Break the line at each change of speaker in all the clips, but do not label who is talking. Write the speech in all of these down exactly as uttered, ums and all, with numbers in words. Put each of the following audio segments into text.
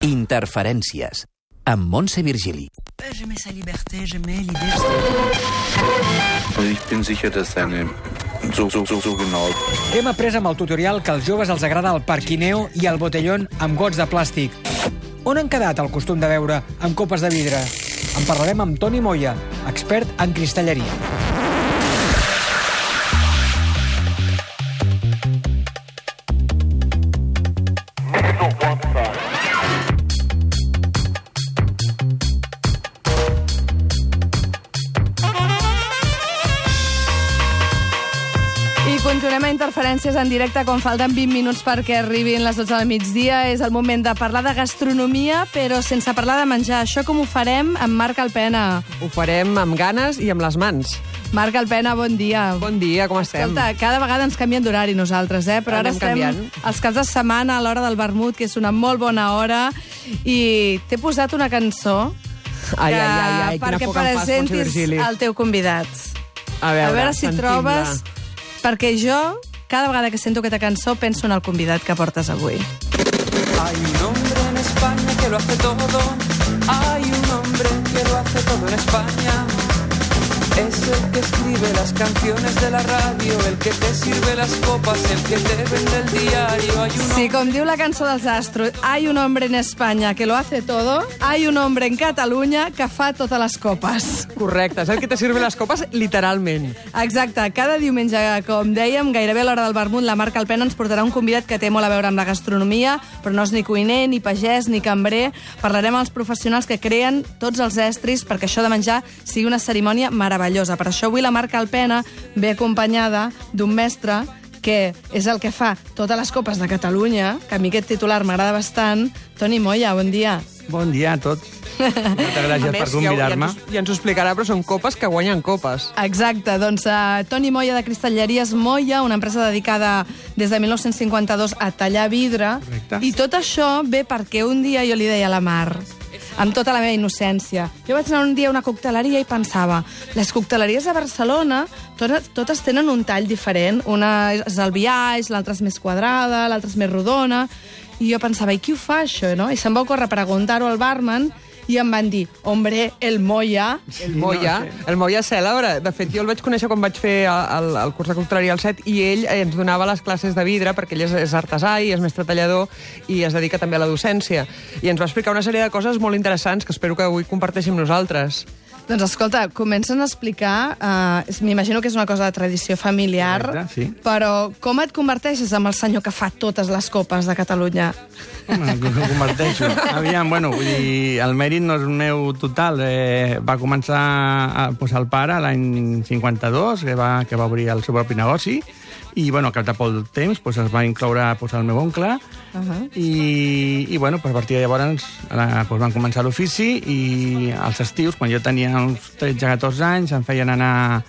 Interferències, amb Montse Virgili.
Ich bin sicher, dass seine so, so, so, so genau.
Hem après amb el tutorial que als joves els agrada el parquineo i el botellón amb gots de plàstic. On han quedat el costum de beure amb copes de vidre? En parlarem amb Toni Moya, expert en cristalleria.
Continuem a Interferències en directe quan falten vint minuts perquè arribin les dotze del migdia. És el moment de parlar de gastronomia, però sense parlar de menjar. Això com ho farem amb Marc Alpena?
Ho farem amb ganes i amb les mans.
Marc Alpena, bon dia.
Bon dia, com estem?
Escolta, cada vegada ens canvien d'horari nosaltres, eh? Però ara
Anem
estem
canviant.
als caps de setmana a l'hora del vermut, que és una molt bona hora, i t'he posat una cançó
Ai,
que,
ai, ai, ai, quina
perquè
por que em fas, Montse
presentis
Virgili.
el teu convidat.
A veure,
a veure si
sentim-la.
trobes... Perquè jo, cada vegada que sento aquesta cançó, penso en el convidat que portes avui.
Hay un hombre en España que lo hace todo. Hay un hombre que lo hace todo en España. Es el que escribe las canciones de la radio, el que te sirve las copas, el que te vende el diario. Hay un
Sí, com diu la cançó dels Astros, hay un hombre en España que lo hace todo, hay un hombre en Catalunya que fa totes les copes.
Correcte, és el que te sirve les copes literalment.
Exacte, cada diumenge, com dèiem, gairebé a l'hora del vermut, la Marc Alpena ens portarà un convidat que té molt a veure amb la gastronomia, però no és ni cuiner, ni pagès, ni cambrer. Parlarem amb els professionals que creen tots els estris perquè això de menjar sigui una cerimònia meravellosa. Per això avui la Marc Alpena ve acompanyada d'un mestre que és el que fa totes les copes de Catalunya, que a mi aquest titular m'agrada bastant. Toni Moya, bon dia.
Bon dia a tots. Moltes gràcies per convidar-me.
Ja, ja, ja ens ho explicarà, però són copes que guanyen copes.
Exacte, doncs uh, Toni Moya de Cristalleries Moya, una empresa dedicada des de mil nou-cents cinquanta-dos a tallar vidre.
Correcte.
I tot això ve perquè un dia jo li deia a la Mar, amb tota la meva innocència. Jo vaig anar un dia a una cocteleria i pensava, les cocteleries de Barcelona totes, totes tenen un tall diferent. Una és el biaix, l'altra és més quadrada, l'altra és més rodona. I jo pensava, i qui ho fa, això, no? I se'm va ocórrer preguntar-ho al barman i em van dir, hombre, el Moya.
El Moya, el Moya cèlebre. De fet, jo el vaig conèixer quan vaig fer el, el curs de cocteleria al set i ell ens donava les classes de vidre perquè ell és, és artesà i és mestre tallador i es dedica també a la docència. I ens va explicar una sèrie de coses molt interessants que espero que avui comparteixi amb nosaltres.
Doncs escolta, comencen a explicar, uh, m'imagino que és una cosa de tradició familiar,
Correcte, sí.
Però com et converteixes amb el senyor que fa totes les copes de Catalunya?
Home, que ho converteixo. Aviam, bueno, vull dir, el mèrit no és meu total. Eh, va començar a posar el pare l'any cinquanta-dos, que va, que va obrir el seu propi negoci, i, bueno, al cap de poc temps pues, es va incloure pues, el meu oncle, uh -huh. i, i, bueno, pues, a partir de llavors la, pues, van començar l'ofici, i als estius, quan jo tenia uns tretze a catorze anys, em feien anar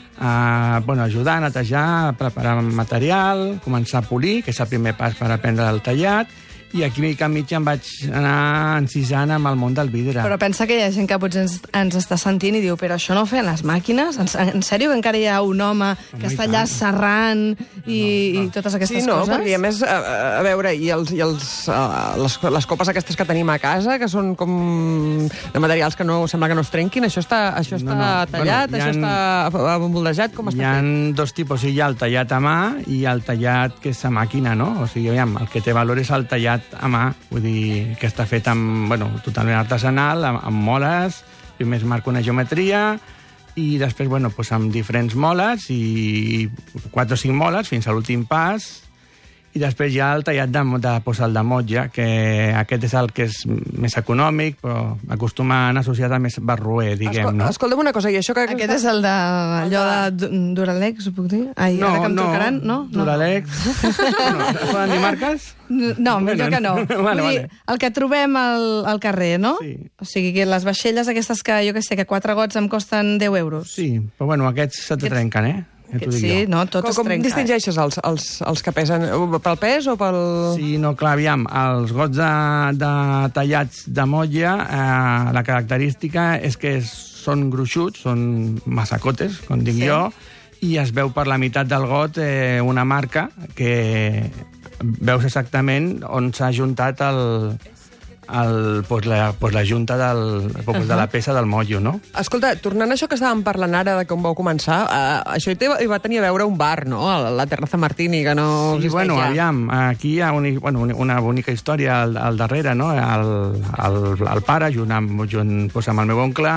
a bueno, ajudar, a netejar, a preparar material, començar a polir, que és el primer pas per aprendre el tallat, i aquí mica mig em vaig anar encisant amb el món del vidre.
Però pensa que hi ha gent que potser ens, ens està sentint i diu, però això no ho feien les màquines? En, en sèrio que encara hi ha un home que
no
està allà serrant i, no, no. i totes aquestes
sí, no,
coses?
Sí, no, perquè a més, a, a veure, i, els, i els, uh, les, les copes aquestes que tenim a casa, que són com de materials que no sembla que no es trenquin, això està, això està
no, no.
tallat,
bueno,
això
ha...
està emboldejat, com està
hi ha
fet?
dos tipus, hi ha el tallat a mà i el tallat que és a màquina, no? O sigui, aviam, el que té valor és el tallat a mà, vull dir, que està fet amb, bueno, totalment artesanal, amb, amb moles, primer es marca una geometria, i després, bueno, pues amb diferents moles, i quatre o cinc moles, fins a l'últim pas, i després hi ha el tallat de, de, pues, el de motlla, que aquest és el que és més econòmic, però acostuma a anar associat a més barroer, diguem,
Escol
no?
Escolta'm una cosa, i això que...
Aquest és el de allò de Duralex, ho puc dir? Ai,
no,
ara que em
no,
trucaran, no?
Duralex. No, es poden dir marques?
No, millor que no.
Vale,
Vull dir,
vale.
el que trobem al, al carrer, no?
Sí.
O sigui, que les vaixelles aquestes que, jo què sé, que quatre gots em costen deu euros.
Sí, però bueno, aquests se te trenquen, eh? Ja t'ho
Aquests,
dic
sí,
jo.
no, tot
Com,
es
com
trenca.
distingeixes els, els, els que pesen? Pel pes o pel...
Sí, no, clar, aviam, els gots de, de tallats de motlla, eh, la característica és que són gruixuts, són massacotes, com dic
Sí.
jo, i es veu per la meitat del got eh, una marca que veus exactament on s'ha juntat el, el, pues la, pues la junta del, pues uh -huh. de la peça del motllo, no?
Escolta, tornant a això que estàvem parlant ara de com vau començar, uh, això hi, té, hi va tenir a veure un bar, no?, a la Terraza Martini, que no
sí,
existeix
bueno,
ja.
aviam, aquí hi ha un, bueno, una bonica història al, al darrere, no? El, el, el pare, junt amb, junt, pues, amb el meu oncle,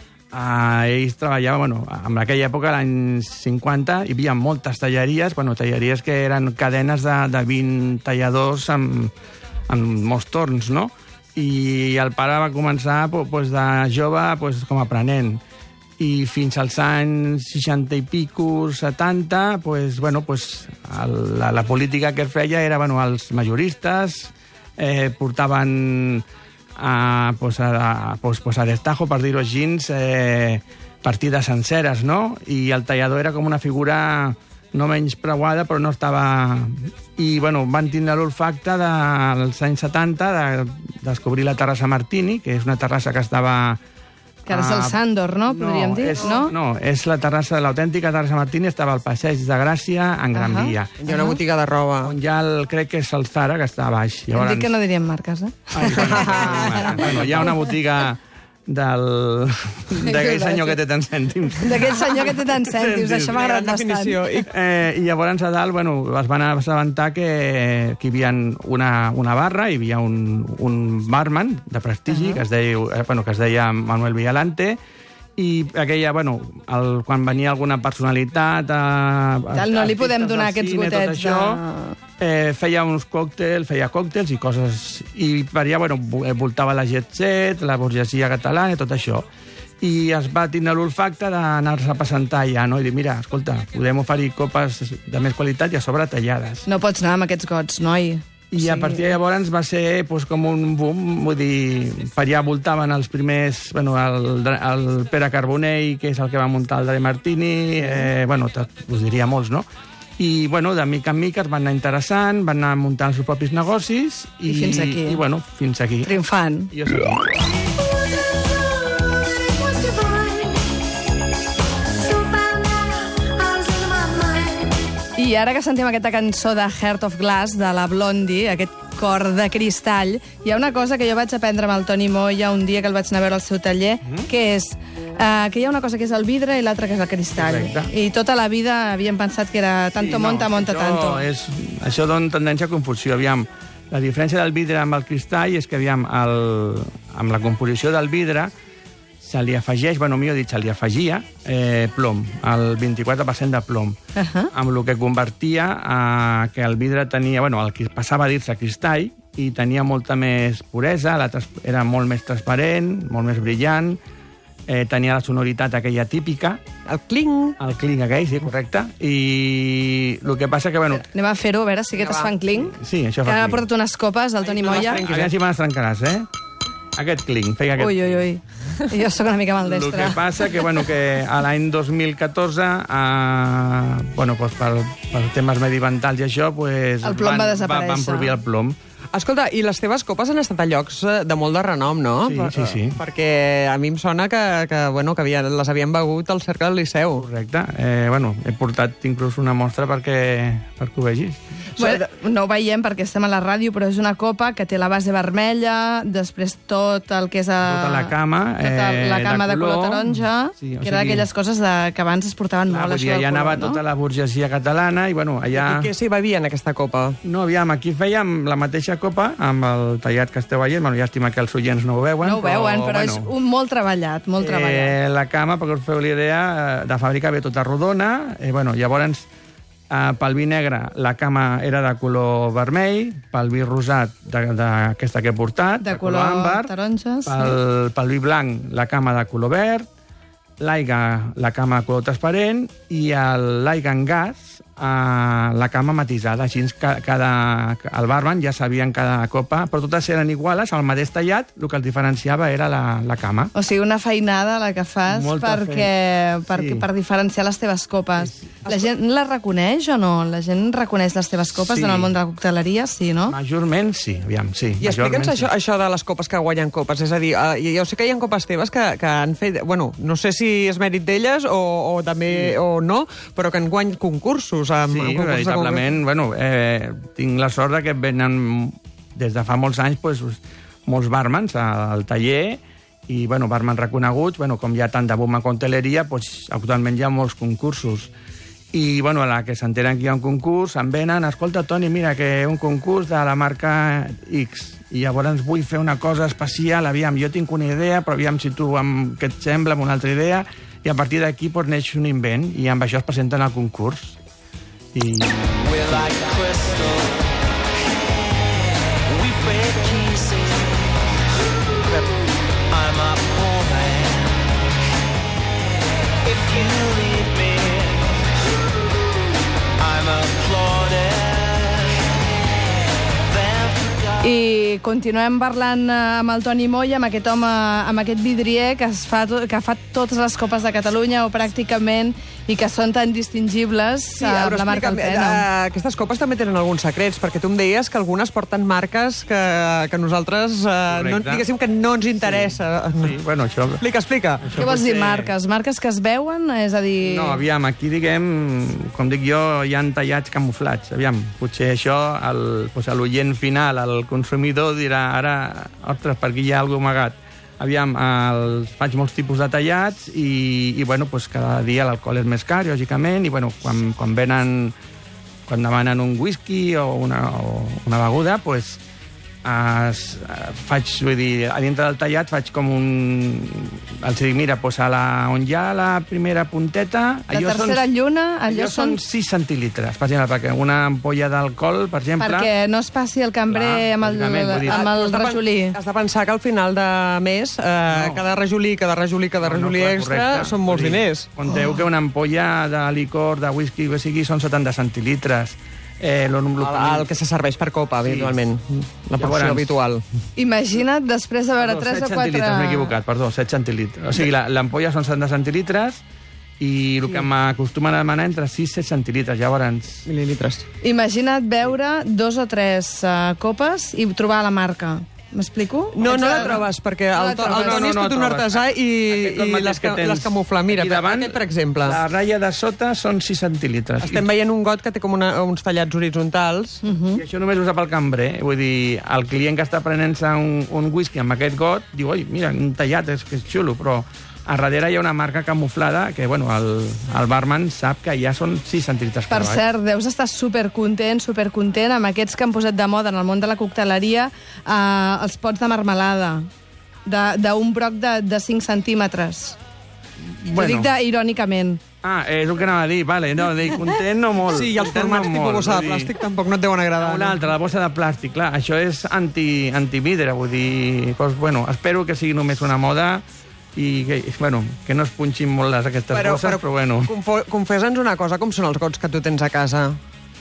uh, ells treballaven, bueno, en aquella època, l'any cinquanta, hi havia moltes talleries, bueno, talleries que eren cadenes de, de vint talladors amb, amb molts torns, no? I el pare va començar pues, de jove pues, com a aprenent. I fins als anys seixanta i pico, setanta, pues, bueno, pues, el, la, la política que es feia era, bueno, els majoristes eh, portaven a, pues, a, pues, pues, a destajo, per dir-ho així, eh, partides senceres, no? I el tallador era com una figura no menys preuada, però no estava... I, bueno, van tindre l'olfacte dels anys setanta de descobrir la Terrassa Martini, que és una terrassa que estava...
Que ara és el Sandor, no? Podríem
no,
dir,
és,
no?
No, és la terrassa, l'autèntica Terrassa Martini estava al Passeig de Gràcia, en Gran
Uh-huh.
Via.
Hi ha una botiga de roba.
On hi ha, el, crec que és el Zara, que està a baix.
Hem dit que no diríem marques, eh?
Ai, bueno, bueno, hi ha una botiga del... d'aquell senyor que té tants cèntims.
D'aquell senyor que té tants cèntims, això m'ha agradat bastant.
I...
Eh, I llavors a dalt, bueno, es van assabentar que, que hi havia una, una barra, hi havia un, un barman de prestigi, uh -huh. que, es deia, eh, bueno, que es deia Manuel Villalante, i aquella, bueno, el, quan venia alguna personalitat... A, a,
no li podem donar aquests
cine,
gotets
això,
de...
eh, feia uns còctels, feia còctels i coses... I per allà, bueno, voltava la jet set, la burgesia catalana i tot això. I es va tindre l'olfacte d'anar-se a presentar allà, no? I dir, mira, escolta, podem oferir copes de més qualitat i a sobre tallades.
No pots anar amb aquests gots, noi.
I sí. A partir de llavors va ser pues, com un boom, vull dir, per allà voltaven els primers, bueno, el, el Pere Carbonell, que és el que va muntar el Dre Martini, eh, bueno, us diria molts, no? I, bueno, de mica en mica es van anar interessant, van anar muntant els seus propis negocis i,
I fins aquí.
I, bueno, fins aquí.
Triomfant.
I jo sé.
I ara que sentim aquesta cançó de Heart of Glass, de la Blondie, aquest cor de cristall, hi ha una cosa que jo vaig aprendre amb el Toni Moya un dia que el vaig anar a veure al seu taller, mm. que és uh, que hi ha una cosa que és el vidre i l'altra que és el cristall. Correcte. I tota la vida havíem pensat que era tanto sí, monta, no, monta
això
tanto.
És, això dona tendència a confusió. Aviam, la diferència del vidre amb el cristall és que, aviam, el, amb la composició del vidre se li afegeix, bueno, millor dit, se li afegia eh, plom, el vint-i-quatre per cent de plom, uh -huh. amb el que convertia a que el vidre tenia, bueno, el que passava a dir-se cristall i tenia molta més puresa, la, era molt més transparent, molt més brillant, eh, tenia la sonoritat aquella típica.
El cling.
El cling aquell, sí, correcte. I el que passa que, bueno...
Anem a fer-ho, a veure si aquestes fan cling.
Sí, això
fa
cling.
Que ha portat unes copes, el Toni Moya.
A veure si me les trencaràs, eh? Aquest cling, feia aquest...
Ui, ui, ui. Jo sóc una mica maldestra.
El que passa que, bueno, que a l'any dos mil catorze, eh, bueno, pues per, per temes mediambientals i això, pues,
el plom
van,
va desaparèixer.
Va, van prohibir el plom.
Escolta, i les teves copes han estat a llocs de molt de renom, no?
Sí, sí, sí.
Perquè a mi em sona que, que, bueno, que havia, les havien begut al Cercle del Liceu.
Correcte. Eh, bueno, he portat inclús una mostra perquè, perquè ho vegis.
Bueno, no ho veiem perquè estem a la ràdio, però és una copa que té la base vermella, després tot el que és... A...
Tota la cama,
tota
eh,
la cama
de
de color, color taronja,
sí,
que era d'aquelles coses de, que abans es portaven
clar,
molt, això
dir,
del
allà
color,
anava
no?
tota la burgesia catalana i, bueno, allà...
I què s'hi bevia en aquesta copa?
No, aviam, aquí fèiem la mateixa copa amb el tallat que esteu veient. Bueno, llàstima que els oients no ho veuen.
No ho veuen, però, però
bueno,
és un molt treballat, molt treballat.
Eh, la cama, perquè us feu la idea, de fàbrica ve tota rodona. Eh, bueno, llavors, eh, pel vi negre, la cama era de color vermell, pel vi rosat, d'aquesta que he portat,
de,
de
color,
color àmbar,
taronja, sí.
pel, pel vi blanc, la cama de color verd, l'aigua, la cama de color transparent, i l'aigua en gas, Uh, la cama matisada, així cada, el barman ja sabien cada copa, però totes eren iguales, al mateix tallat, el que els diferenciava era la, la cama.
O sigui, una feinada la que fas perquè, perquè,
sí.
per diferenciar les teves copes. Sí. La gent la reconeix o no? La gent reconeix les teves copes sí. en el món de la cocteleria, sí, no?
Majorment sí, aviam, sí.
I explica'ns
sí.
això, això de les copes que guanyen copes, és a dir, uh, jo sé que hi ha copes teves que, que han fet, bueno, no sé si és mèrit d'elles o, o també sí. o no, però que han guanyat concursos. Amb,
sí,
amb
veritablement, bueno, eh, tinc la sort de que venen des de fa molts anys pues, molts barmans al taller, i, bueno, barmans reconeguts, bueno, com hi ha tant de boom a conteleria, doncs, actualment hi ha molts concursos. I, bueno, a la que s'enteren que hi ha un concurs, em venen, escolta, Toni, mira, que un concurs de la marca X, i llavors vull fer una cosa especial, aviam, jo tinc una idea, però aviam si tu amb, què et sembla, amb una altra idea, i a partir d'aquí doncs, neix un invent, i amb això es presenten al concurs. I...
We're like crystal. We break pieces. I'm a poor man. If you leave me, I'm applauded.
I continuem parlant amb el Toni Moya, amb aquest home, amb aquest vidrier que, es fa, to, que fa totes les copes de Catalunya, o pràcticament, i que són tan distingibles sí, amb la marca Alpena.
Uh, aquestes copes també tenen alguns secrets, perquè tu em deies que algunes porten marques que, que nosaltres, uh, no, diguéssim que no ens interessa.
Sí, sí, bueno, això...
Explica, explica.
Què vols dir, marques? Marques que es veuen? És a dir...
No, aviam, aquí, diguem, com dic jo, hi ha tallats camuflats. Aviam, potser això, l'oient final, el consumidor dirà, ara, ostres, per aquí hi ha alguna cosa amagat. Aviam, el, faig molts tipus de tallats i, i bueno, pues cada dia l'alcohol és més car, lògicament, i bueno, quan, quan venen, quan demanen un whisky o una, o una beguda, pues, es, faig, vull dir, a dintre del tallat faig com un... Els dic, mira, pues a la, on hi ha la primera punteta...
La tercera són, lluna, allò,
allò són sis centilitres, per exemple, perquè una ampolla d'alcohol, per exemple...
Perquè no es passi el cambrer clar, amb el,
dir,
amb el
has
rajolí.
Has de pensar que al final de mes, eh, no. cada rajolí, cada rajolí, cada no, rajolí no, clar, extra correcte. Són molts dir, diners.
Conteu oh. que una ampolla de licor, de whisky, que sigui, són setanta centilitres. Eh, lo, lo,
el, el que se serveix per copa, sí. habitualment. La porció Llavors, habitual.
Imagina't, després de veure tres o quatre...
set centilitres, m'he equivocat, perdó, set centilitres. O sigui, l'ampolla són setanta centilitres i el sí. que m'acostumen a demanar entre sis i set centilitres, llavors...
Mil·lilitres.
Imagina't veure dos o tres uh, copes i trobar la marca. M'explico?
No, no la trobes, perquè el, no el Toni és tot un artesà i, i les, que, les camufla. Mira, davant, aquest, per exemple.
La ratlla de sota són sis centilitres.
Estem veient un got que té com una, uns tallats horitzontals.
Uh -huh. I això només usa pel cambrer. Vull dir, el client que està prenent-se un, un whisky amb aquest got, diu, oi, mira, un tallat, és que és xulo, però... A darrere hi ha una marca camuflada que, bueno, el, el barman sap que ja són sis centilitres per
baix. Per cert, deus estar supercontent, supercontent amb aquests que han posat de moda en el món de la cocteleria, eh, els pots de marmelada, d'un broc de, de cinc centímetres. Bueno. Ho dic de, irònicament.
Ah, és el que anava a dir, vale, no, dic, content no molt.
Sí, i els formats no tipus bossa de plàstic tampoc no et deuen agradar.
Una altra, la bossa de plàstic, clar, això és anti, antividre, vull dir, doncs, bueno, espero que sigui només una moda i que, bueno, que no es punxin molt les aquestes però, bosses, però, però bueno.
Confessa'ns una cosa, com són els gots que tu tens a casa?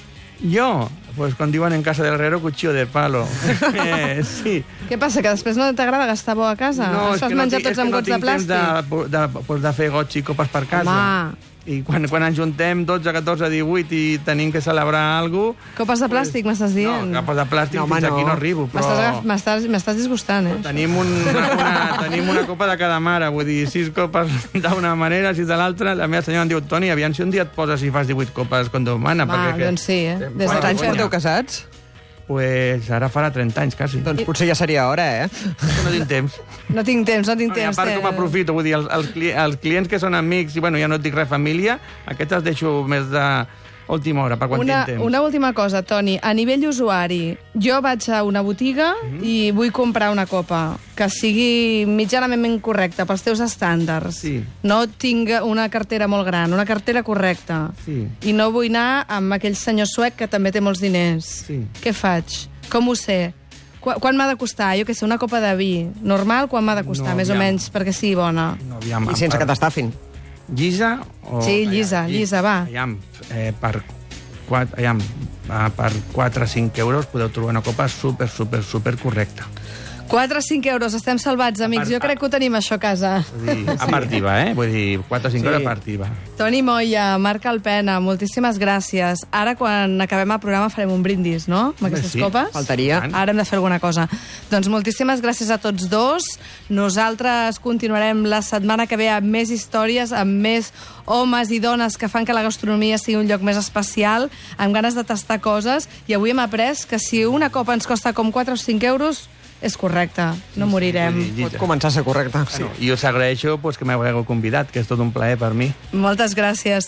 Jo? Pues quan diuen en casa del herrero, cuchillo de palo. eh, sí.
Què passa, que després no t'agrada gastar bo a casa?
No, és que no, tinc, és que no tinc temps de, de, de, de fer gots i copes per casa.
Home.
I quan, quan ens juntem dotze, catorze, divuit i tenim que celebrar alguna cosa...
Copes de plàstic, pues, m'estàs dient?
No, copes de plàstic no, fins no. aquí no arribo, però...
M'estàs disgustant, eh?
Tenim, un, una, una, tenim una copa de cada mare, vull dir, sis copes d'una manera, sis de l'altra. La meva senyora em diu, Toni, aviam si un dia et poses i fas divuit copes quan Déu mana.
Va, perquè, doncs sí, eh?
Des de anys porteu casats?
Pues ara farà trenta anys, quasi.
Doncs potser ja seria hora, eh?
No tinc temps.
No tinc temps, no tinc no, temps.
A part, com aprofito, vull dir, els, els, cli els clients que són amics, i bueno, ja no et dic res família, aquests els deixo més de última hora, per quan
una,
tinc temps.
Una última cosa, Toni. A nivell usuari, jo vaig a una botiga mm -hmm. i vull comprar una copa que sigui mitjanament correcta pels teus estàndards.
Sí.
No tinc una cartera molt gran, una cartera correcta.
Sí.
I no vull anar amb aquell senyor suec que també té molts diners.
Sí.
Què faig? Com ho sé? Qu quan m'ha de costar? Jo què sé, una copa de vi normal, quan m'ha de costar, no, més o menys, perquè sigui bona?
No, aviam,
I sense per... que t'estafin.
Llisa? O...
Sí, llisa, aviam, llisa, va.
Aviam, eh, per, quatre, aviam, per quatre o cinc euros podeu trobar una copa super, super, super correcta.
quatre o cinc euros, estem salvats, amics. Jo crec que ho tenim, això, a casa.
Vull dir, a partiva, eh? Vull dir, quatre o cinc sí. euros a partiva.
Toni Moya, marca Alpena, moltíssimes gràcies. Ara, quan acabem el programa, farem un brindis, no?, amb aquestes
sí,
copes.
Faltaria.
Ara hem de fer alguna cosa. Doncs moltíssimes gràcies a tots dos. Nosaltres continuarem la setmana que ve amb més històries, amb més homes i dones que fan que la gastronomia sigui un lloc més especial, amb ganes de tastar coses. I avui hem après que si una copa ens costa com quatre o cinc euros, És correcte, no morirem.
Vull dir,
Pot començar a ser correcte. Sí.
I us agraeixo pues, que m'hagueu convidat, que és tot un plaer per mi.
Moltes gràcies.